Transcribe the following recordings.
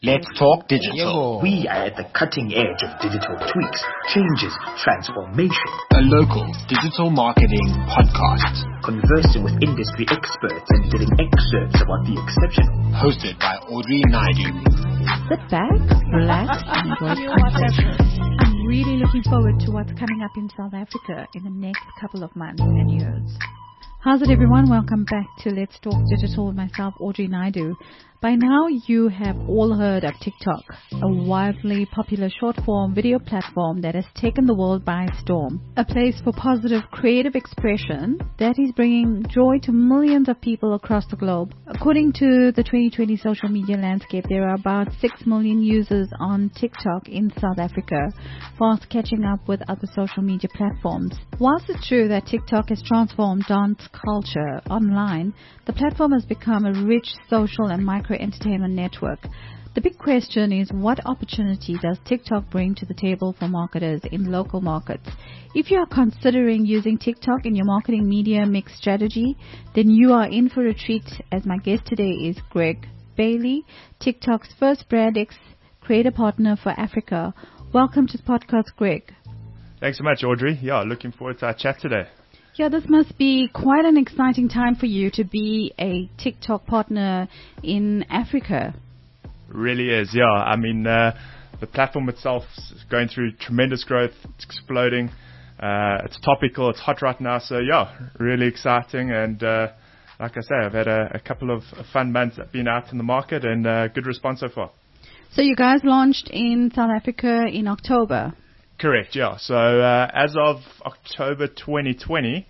Let's talk digital. We are at the cutting edge of digital tweaks, changes, transformation. A local digital marketing podcast. Conversing with industry experts and getting excerpts about the exceptional. Hosted by Audrey Naidu. Sit back, relax, and enjoy the conversation. I'm really looking forward to what's coming up in South Africa in the next couple of months and years. How's it, everyone? Welcome back to Let's Talk Digital with myself, Audrey Naidu. By now, you have all heard of TikTok, a wildly popular short-form video platform that has taken the world by storm. A place for positive creative expression that is bringing joy to millions of people across the globe. According to the 2020 social media landscape, there are about 6 million users on TikTok in South Africa, fast catching up with other social media platforms. Whilst it's true that TikTok has transformed dance culture online, the platform has become a rich social and micro-entertainment network. The big question is, what opportunity does TikTok bring to the table for marketers in local markets? If you are considering using TikTok in your marketing media mix strategy, then you are in for a treat, as my guest today is Greg Bailey, TikTok's first BrandX creator partner for Africa. Welcome to the podcast, Greg. Thanks so much, Audrey. Yeah, looking forward to our chat today. Yeah, this must be quite an exciting time for you to be a TikTok partner in Africa. Really is, yeah. I mean, the platform itself is going through tremendous growth. It's exploding. It's topical. It's hot right now. So, yeah, really exciting. And like I say, I've had a couple of fun months been out in the market and good response so far. So you guys launched in South Africa in October. Correct, yeah. So as of October 2020,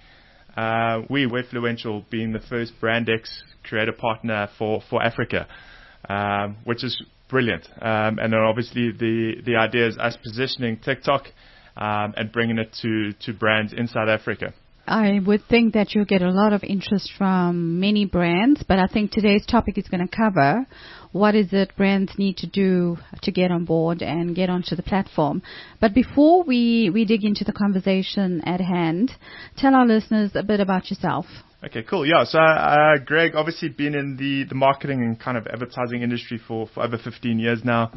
we, Webfluential, being the first BrandX creator partner for Africa, which is brilliant. And then obviously the idea is us positioning TikTok and bringing it to brands in South Africa. I would think that you'll get a lot of interest from many brands, but I think today's topic is going to cover what is it brands need to do to get on board and get onto the platform. But before we dig into the conversation at hand, tell our listeners a bit about yourself. Okay, cool. Yeah, so Greg, obviously been in the marketing and kind of advertising industry for over 15 years now.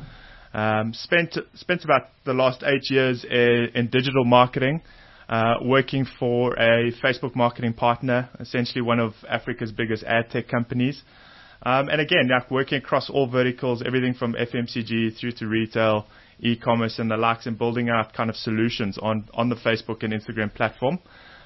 Spent about the last 8 years in digital marketing. Working for a Facebook marketing partner, essentially one of Africa's biggest ad tech companies. And again, like working across all verticals, everything from FMCG through to retail, e-commerce and the likes, and building out kind of solutions on the Facebook and Instagram platform.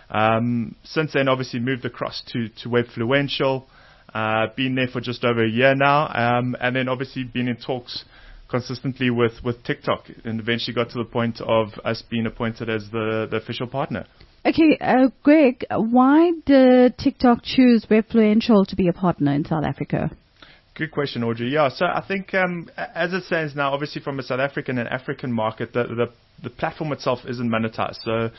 Since then, obviously moved across to Webfluential, been there for just over a year now, and then obviously been in talks consistently with TikTok, and eventually got to the point of us being appointed as the official partner. Okay, Greg, why did TikTok choose Webfluential to be a partner in South Africa? Good question, Audrey. Yeah, so I think as it stands now, obviously from a South African and African market, the platform itself isn't monetized. So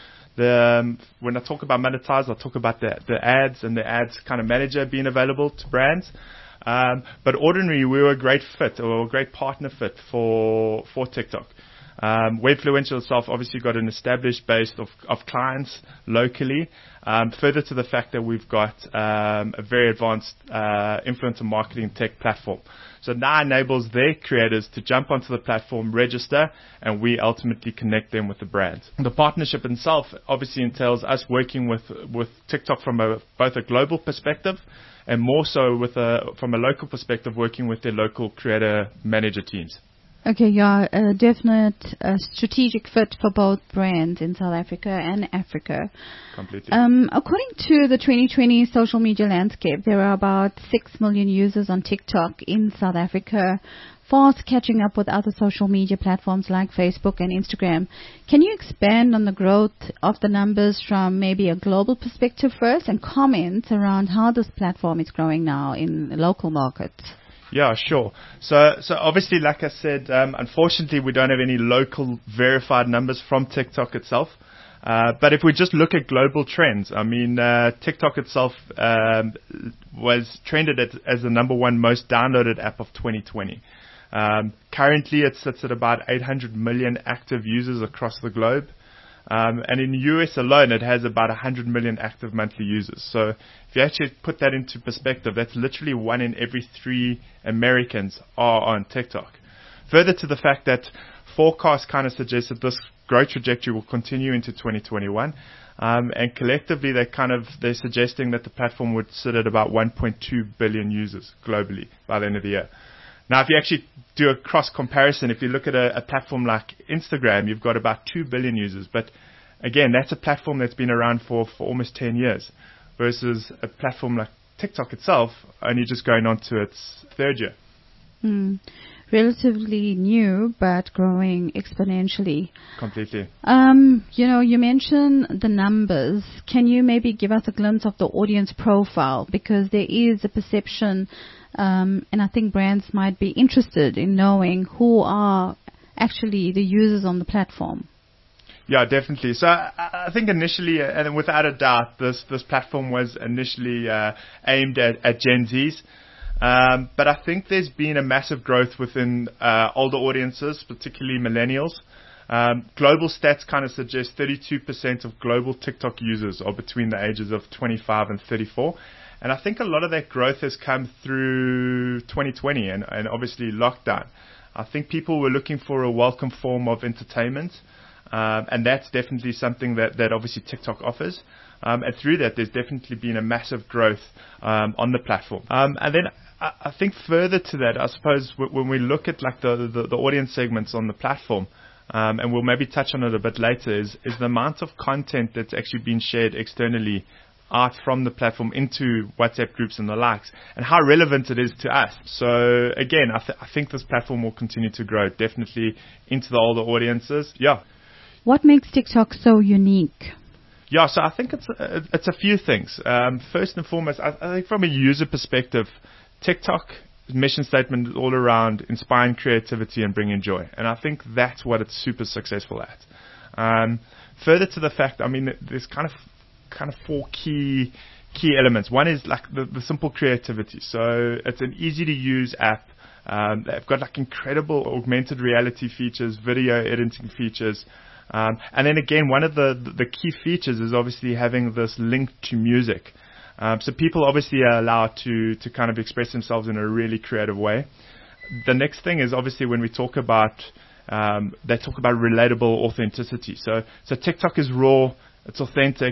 when I talk about monetized, I'll talk about the ads and the ads kind of manager being available to brands. But ordinarily, we were a great fit, or a great partner fit for TikTok. Webfluential itself obviously got an established base of clients locally, further to the fact that we've got a very advanced influencer marketing tech platform. So now enables their creators to jump onto the platform, register, and we ultimately connect them with the brands. The partnership itself obviously entails us working with TikTok from both a global perspective and more so from a local perspective, working with their local creator manager teams. Okay, yeah, a definite strategic fit for both brands in South Africa and Africa. Completely. According to the 2020 social media landscape, there are about 6 million users on TikTok in South Africa, fast catching up with other social media platforms like Facebook and Instagram. Can you expand on the growth of the numbers from maybe a global perspective first, and comments around how this platform is growing now in local markets? Yeah, sure. So obviously, like I said, unfortunately, we don't have any local verified numbers from TikTok itself. But if we just look at global trends, I mean, TikTok itself was trended as the number one most downloaded app of 2020. Currently, it sits at about 800 million active users across the globe. And in the US alone, it has about 100 million active monthly users. So if you actually put that into perspective, that's literally 1 in every 3 Americans are on TikTok. Further to the fact that forecasts kind of suggest that this growth trajectory will continue into 2021. And collectively, they're suggesting that the platform would sit at about 1.2 billion users globally by the end of the year. Now, if you actually do a cross comparison, if you look at a platform like Instagram, you've got about 2 billion users. But again, that's a platform that's been around for almost 10 years versus a platform like TikTok itself only just going on to its third year. Relatively new, but growing exponentially. Completely. You mentioned the numbers. Can you maybe give us a glimpse of the audience profile? Because there is a perception, and I think brands might be interested in knowing who are actually the users on the platform. Yeah, definitely. So I think initially, and without a doubt, this platform was initially aimed at Gen Zs. But I think there's been a massive growth within older audiences, particularly millennials. Global stats kind of suggest 32% of global TikTok users are between the ages of 25 and 34. And I think a lot of that growth has come through 2020 and obviously lockdown. I think people were looking for a welcome form of entertainment. And that's definitely something that obviously TikTok offers. And through that, there's definitely been a massive growth on the platform. And then I think further to that, I suppose when we look at like the audience segments on the platform, and we'll maybe touch on it a bit later, is the amount of content that's actually been shared externally out from the platform into WhatsApp groups and the likes, and how relevant it is to us. So again, I think this platform will continue to grow, definitely into the older audiences. Yeah. What makes TikTok so unique? Yeah, so I think it's a few things. First and foremost, I think from a user perspective, TikTok mission statement is all around inspiring creativity and bringing joy, and I think that's what it's super successful at. Further to the fact, I mean, there's kind of four key elements. One is like the simple creativity. So it's an easy to use app. They've got like incredible augmented reality features, video editing features. And then again, one of the key features is obviously having this link to music. So people obviously are allowed to kind of express themselves in a really creative way. The next thing is obviously when we talk about, they talk about relatable authenticity. So TikTok is raw, it's authentic.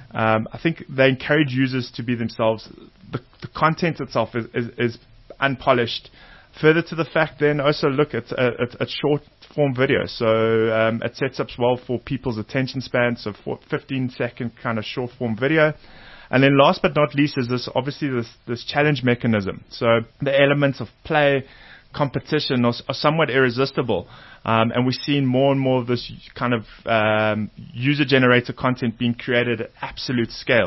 I think they encourage users to be themselves. The content itself is unpolished. Further to the fact, then also look at short form video. So it sets up well for people's attention span. So for 15-second kind of short form video. And then last but not least is this challenge mechanism. So the elements of play, competition are somewhat irresistible. And we're seeing more and more of this kind of user-generated content being created at absolute scale.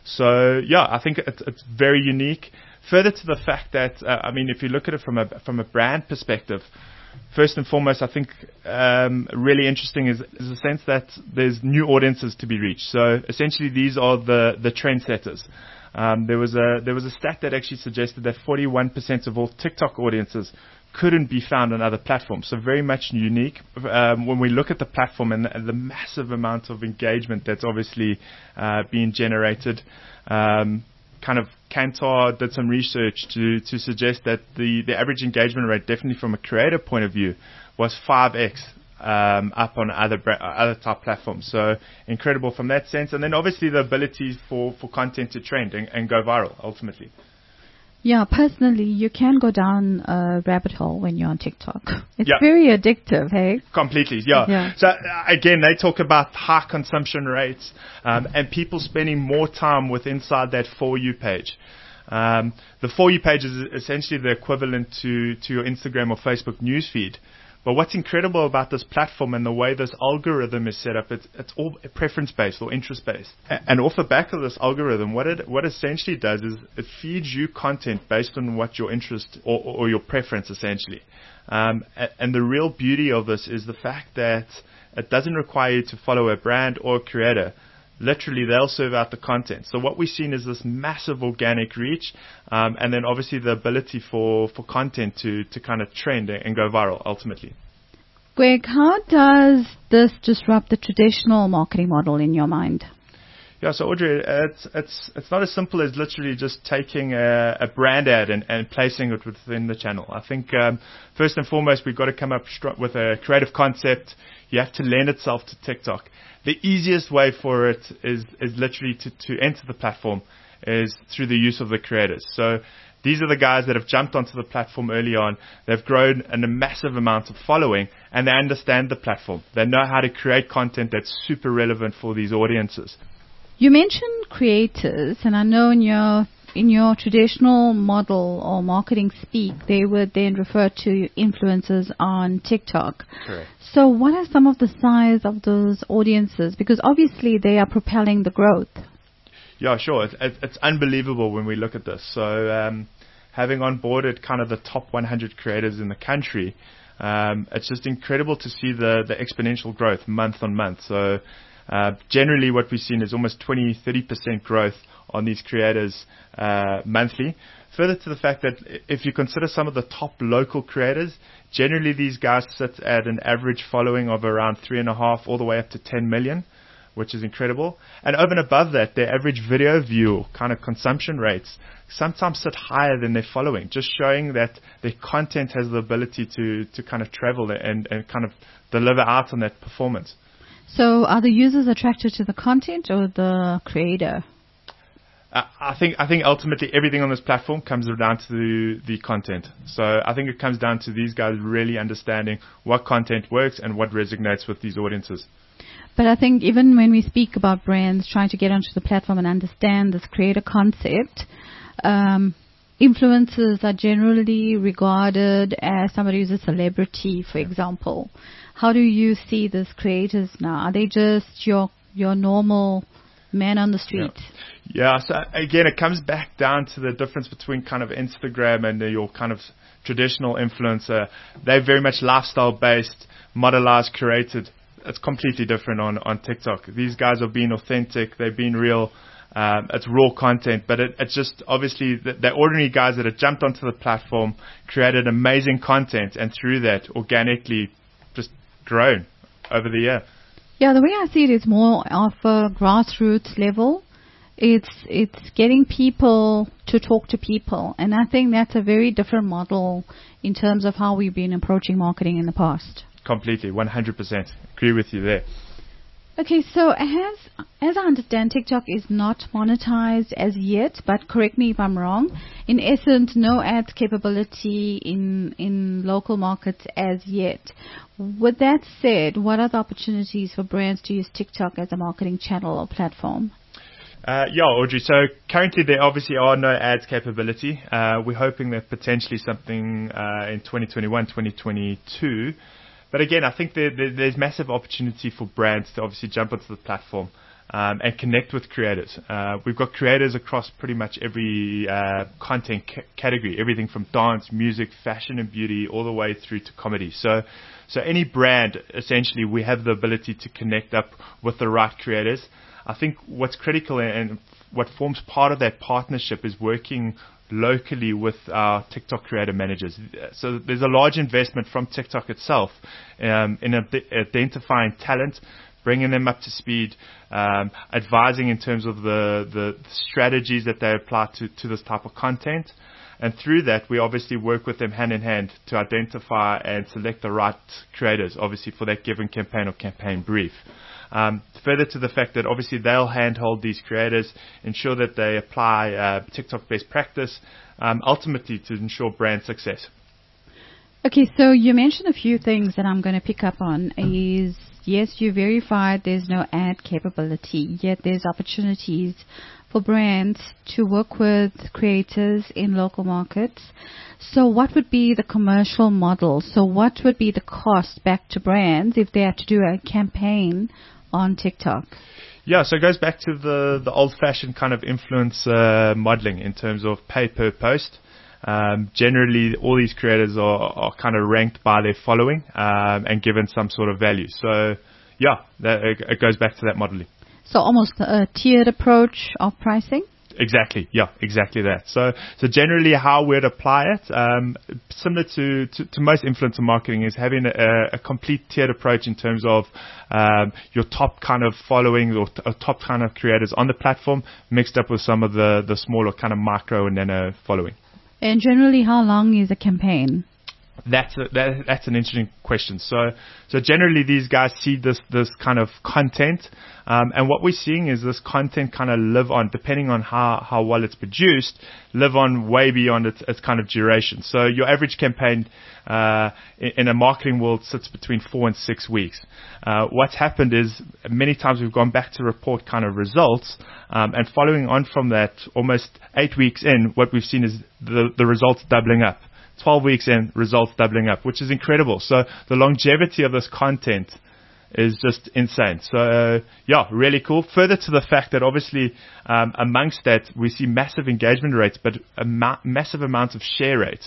So yeah, I think it's very unique. Further to the fact that, I mean, if you look at it from a brand perspective, first and foremost, I think really interesting is the sense that there's new audiences to be reached. So essentially, these are the trendsetters. There was a stat that actually suggested that 41% of all TikTok audiences couldn't be found on other platforms. So very much unique. When we look at the platform and the massive amount of engagement that's obviously being generated. Kind of Kantar did some research to suggest that the average engagement rate, definitely from a creator point of view, was 5x up on other type platforms. So incredible from that sense. And then obviously the ability for content to trend and go viral ultimately. Yeah, personally, you can go down a rabbit hole when you're on TikTok. It's very addictive, hey? Completely, yeah. So again, they talk about high consumption rates and people spending more time with inside that For You page. The For You page is essentially the equivalent to your Instagram or Facebook newsfeed. But what's incredible about this platform and the way this algorithm is set up, it's all preference-based or interest-based. And off the back of this algorithm, what essentially does is it feeds you content based on what your interest or your preference essentially. And the real beauty of this is the fact that it doesn't require you to follow a brand or a creator. Literally, they'll serve out the content. So what we've seen is this massive organic reach, and then obviously the ability for content to kind of trend and go viral ultimately. Greg, how does this disrupt the traditional marketing model in your mind? Yeah, so Audrey, it's not as simple as literally just taking a brand ad and placing it within the channel. I think first and foremost, we've got to come up with a creative concept. You have to lend itself to TikTok. The easiest way for it is literally to enter the platform is through the use of the creators. So these are the guys that have jumped onto the platform early on. They've grown a massive amount of following, and they understand the platform. They know how to create content that's super relevant for these audiences. You mentioned creators, and I know in your traditional model or marketing speak, they would then refer to influencers on TikTok. Correct. So what are some of the size of those audiences? Because obviously they are propelling the growth. Yeah, sure. It's unbelievable when we look at this. So having onboarded kind of the top 100 creators in the country, it's just incredible to see the exponential growth month on month. So generally what we've seen is almost 20-30% growth on these creators monthly. Further to the fact that if you consider some of the top local creators, generally these guys sit at an average following of around 3.5 all the way up to 10 million, which is incredible. And over and above that, their average video view kind of consumption rates sometimes sit higher than their following, just showing that their content has the ability to kind of travel and kind of deliver out on that performance. So are the users attracted to the content or the creator? I think ultimately everything on this platform comes down to the content. So I think it comes down to these guys really understanding what content works and what resonates with these audiences. But I think even when we speak about brands trying to get onto the platform and understand this creator concept, influencers are generally regarded as somebody who's a celebrity, for example. How do you see these creators now? Are they just your normal man on the street? Yeah, so again, it comes back down to the difference between kind of Instagram and your kind of traditional influencer. They're very much lifestyle-based, modelized, curated. It's completely different on TikTok. These guys are being authentic. They're being real. It's raw content, but it's just obviously the ordinary guys that have jumped onto the platform, created amazing content, and through that organically just grown over the year. Yeah, the way I see it is more of a grassroots level. It's getting people to talk to people, and I think that's a very different model in terms of how we've been approaching marketing in the past. Completely, 100%. Agree with you there. Okay, so as I understand, TikTok is not monetized as yet, but correct me if I'm wrong. In essence, no ads capability in local markets as yet. With that said, what are the opportunities for brands to use TikTok as a marketing channel or platform? Yeah, Audrey. So currently there obviously are no ads capability. We're hoping that potentially something in 2021, 2022. But again, I think there's massive opportunity for brands to obviously jump onto the platform and connect with creators. We've got creators across pretty much every content category, everything from dance, music, fashion and beauty, all the way through to comedy. So any brand, essentially, we have the ability to connect up with the right creators. I think what's critical and what forms part of that partnership is working locally with our TikTok creator managers. So there's a large investment from TikTok itself in identifying talent, bringing them up to speed, advising in terms of the strategies that they apply to this type of content. And through that, we obviously work with them hand in hand to identify and select the right creators, obviously, for that given campaign or campaign brief. Further to the fact that obviously they'll handhold these creators, ensure that they apply TikTok best practice, ultimately to ensure brand success. Okay, so you mentioned a few things that I'm going to pick up on. Is yes, you verified there's no ad capability, yet there's opportunities for brands to work with creators in local markets. So what would be the commercial model? So what would be the cost back to brands if they had to do a campaign on TikTok? Yeah, so it goes back to the old-fashioned kind of influencer modeling in terms of pay per post. Generally, all these creators are kind of ranked by their following and given some sort of value. So, yeah, it goes back to that modeling. So almost a tiered approach of pricing? Exactly. Yeah, exactly that. So generally how we'd apply it, similar to most influencer marketing, is having a complete tiered approach in terms of your top kind of following or top kind of creators on the platform mixed up with some of the smaller kind of micro and nano following. And generally, how long is a campaign? That's an interesting question. So generally these guys see this kind of content, and what we're seeing is this content kind of live on, depending on how well it's produced, live on way beyond its kind of duration. So your average campaign in a marketing world sits between 4 and 6 weeks. What's happened is many times we've gone back to report kind of results, and following on from that, almost 8 weeks in, what we've seen is the results doubling up. 12 weeks in, results doubling up, which is incredible. So the longevity of this content is just insane. So really cool. Further to the fact that obviously amongst that we see massive engagement rates, but massive amounts of share rates,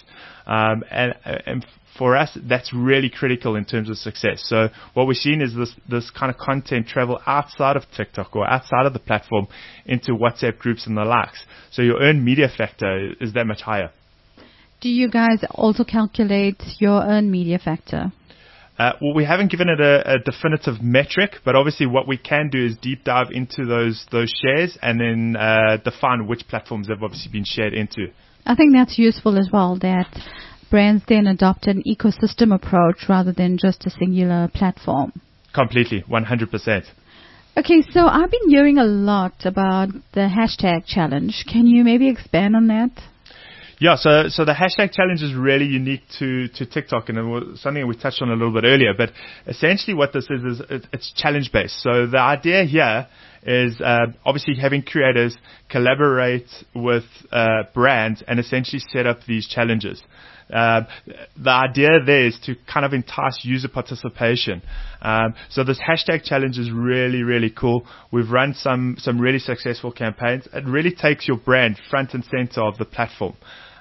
and for us that's really critical in terms of success. So what we're seeing is this kind of content travel outside of TikTok or outside of the platform into WhatsApp groups and the likes. So your earned media factor is that much higher. Do you guys also calculate your earned media factor? Well, we haven't given it a definitive metric, but obviously what we can do is deep dive into those shares and then define which platforms they've obviously been shared into. I think that's useful as well, that brands then adopt an ecosystem approach rather than just a singular platform. Completely, 100%. Okay, so I've been hearing a lot about the hashtag challenge. Can you maybe expand on that? Yeah, so the hashtag challenge is really unique to TikTok, and it was something we touched on a little bit earlier. But essentially what this is it's challenge-based. So the idea here is obviously having creators collaborate with brands and essentially set up these challenges. The idea there is to kind of entice user participation. So this hashtag challenge is really, really cool. We've run some really successful campaigns. It really takes your brand front and center of the platform.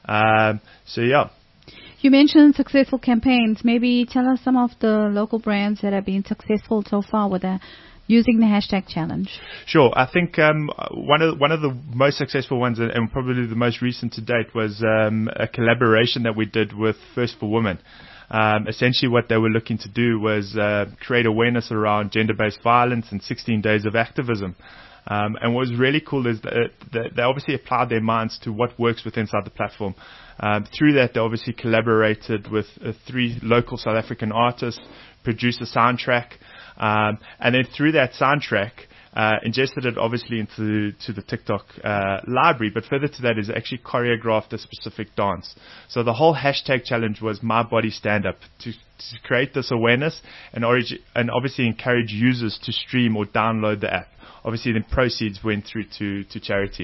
You mentioned successful campaigns. Maybe tell us some of the local brands that have been successful so far with using the hashtag challenge. Sure. I think one of the most successful ones and probably the most recent to date was a collaboration that we did with First for Women. Essentially what they were looking to do was create awareness around gender-based violence and 16 days of activism. And what was really cool is that they obviously applied their minds to what works within inside the platform. Through that, they obviously collaborated with 3 local South African artists, produced a soundtrack, and then through that soundtrack, ingested it obviously into the TikTok library, but further to that is actually choreographed a specific dance. So the whole hashtag challenge was My Body Stand Up, to create this awareness and obviously encourage users to stream or download the app. Obviously, then proceeds went through to charity.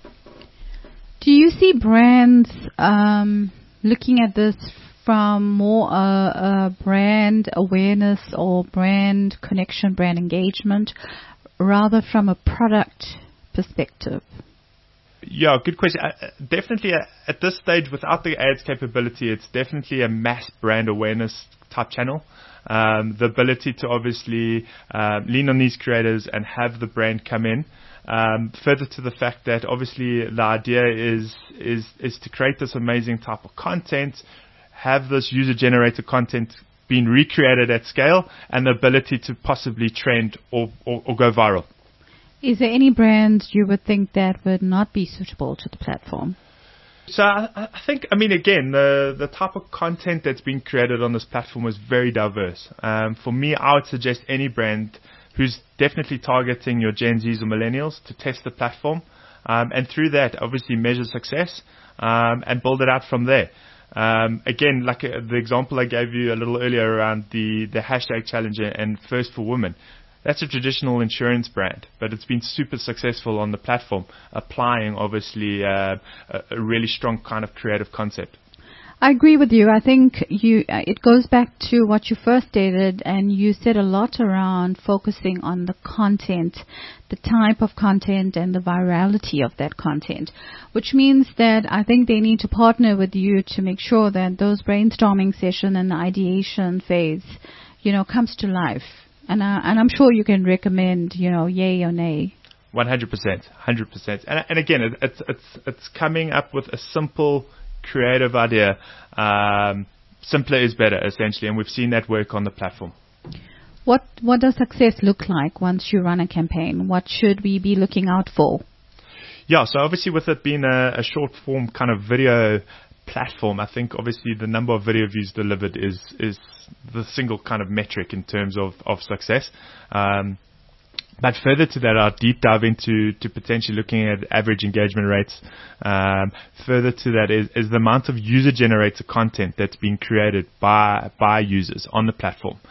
Do you see brands looking at this from more a brand awareness or brand connection, brand engagement, rather from a product perspective? Yeah, good question. Definitely at this stage, without the ads capability, it's definitely a mass brand awareness type channel. The ability to obviously lean on these creators and have the brand come in. Further to the fact that obviously the idea is to create this amazing type of content, have this user-generated content being recreated at scale, and the ability to possibly trend or go viral. Is there any brand you would think that would not be suitable to the platform? So I think, again, the type of content that's being created on this platform is very diverse. For me, I would suggest any brand who's definitely targeting your Gen Zs or millennials to test the platform, and through that, obviously measure success, and build it out from there. Again, like the example I gave you a little earlier around the hashtag challenge and First for Women. That's a traditional insurance brand, but it's been super successful on the platform, applying obviously a really strong kind of creative concept. I agree with you. I think it goes back to what you first stated, and you said a lot around focusing on the content, the type of content and the virality of that content, which means that I think they need to partner with you to make sure that those brainstorming session and the ideation phase, comes to life. And I'm sure you can recommend, yay or nay. 100%. And again, it's coming up with a simple, creative idea. Simpler is better, essentially, and we've seen that work on the platform. What does success look like once you run a campaign? What should we be looking out for? Yeah, so obviously with it being a short form kind of video platform, I think obviously the number of video views delivered is the single kind of metric in terms of success. But further to that, I'll deep dive into potentially looking at average engagement rates. Further to that is the amount of user-generated content that's being created by users on the platform.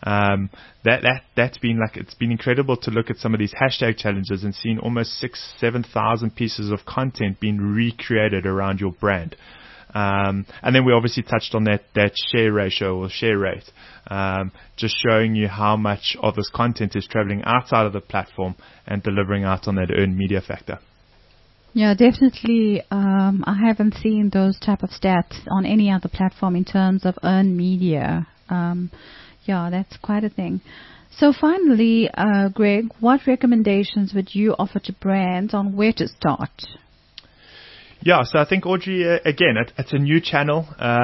That's been it's been incredible to look at some of these hashtag challenges and seeing almost 6,000-7,000 pieces of content being recreated around your brand. And then we obviously touched on that share ratio or share rate, just showing you how much of this content is traveling outside of the platform and delivering out on that earned media factor. Yeah, definitely. I haven't seen those type of stats on any other platform in terms of earned media. Yeah, that's quite a thing. So finally, Greg, what recommendations would you offer to brands on where to start? Yeah, so I think, Audrey, again, it's a new channel.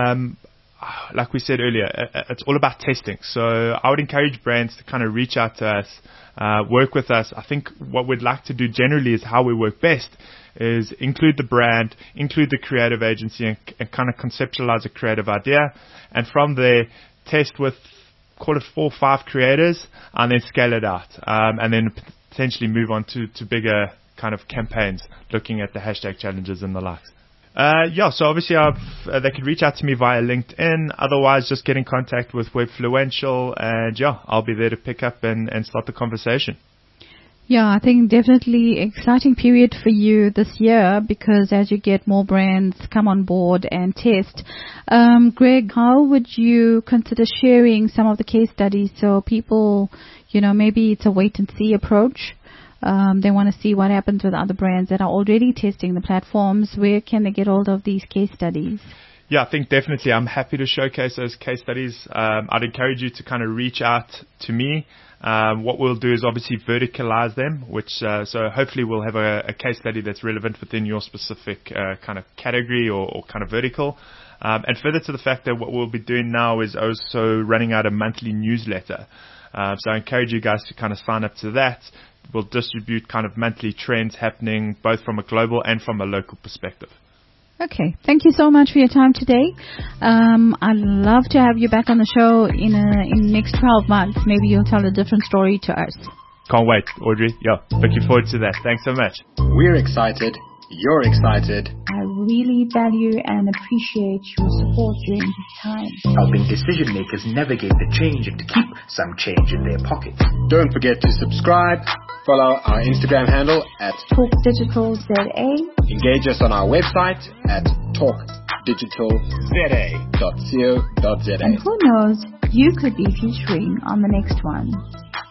Like we said earlier, it's all about testing. So I would encourage brands to kind of reach out to us, work with us. I think what we'd like to do generally is how we work best is include the brand, include the creative agency, and kind of conceptualize a creative idea. And from there, test with, call it 4 or 5 creators, and then scale it out. And then potentially move on to bigger kind of campaigns, looking at the hashtag challenges and the likes. Yeah, so obviously they could reach out to me via LinkedIn. Otherwise, just get in contact with Webfluential, and yeah, I'll be there to pick up and start the conversation. Yeah, I think definitely exciting period for you this year, because as you get more brands come on board and test. Greg, how would you consider sharing some of the case studies so people, maybe it's a wait and see approach? They want to see what happens with other brands that are already testing the platforms. Where can they get hold of these case studies? Yeah, I think definitely I'm happy to showcase those case studies. I'd encourage you to kind of reach out to me. What we'll do is obviously verticalize them, so hopefully we'll have a case study that's relevant within your specific kind of category or kind of vertical. And further to the fact that what we'll be doing now is also running out a monthly newsletter. So I encourage you guys to kind of sign up to that. We'll distribute kind of monthly trends happening both from a global and from a local perspective. Okay. Thank you so much for your time today. I'd love to have you back on the show in the next 12 months. Maybe you'll tell a different story to us. Can't wait, Audrey. Yeah, looking forward to that. Thanks so much. We're excited. You're excited. I really value and appreciate your support during this time. Helping decision makers navigate the change and to keep some change in their pockets. Don't forget to subscribe. Follow our Instagram handle at TalkDigitalZA. Engage us on our website at talkdigitalza.co.za. And who knows, you could be featuring on the next one.